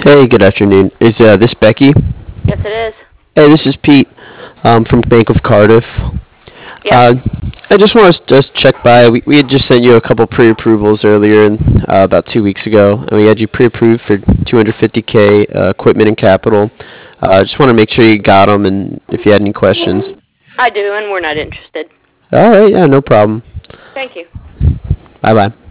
Hey, good afternoon. Is this Becky? Yes, it is. Hey, this is Pete from Bank of Cardiff. Uh, Yes. I just want to just check by. We had just sent you a couple pre-approvals earlier, about 2 weeks ago, and we had you pre-approved for 250K equipment and capital. Just want to make sure you got them, and if you had any questions. I do, and we're not interested. All right, yeah, no problem. Thank you. Bye bye.